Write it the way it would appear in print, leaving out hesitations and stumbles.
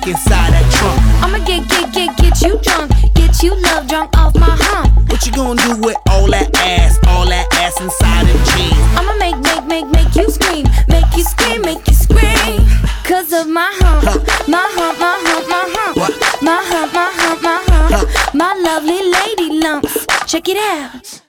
inside that trunk. I'ma get you drunk, get you love drunk off my hump. What you gonna do with all that ass inside them jeans? I'ma make you scream, make you scream, make you scream. Cause of my hump, my hump, my hump, my hump. What? My hump, my hump, my hump. My lovely lady lumps. Check it out.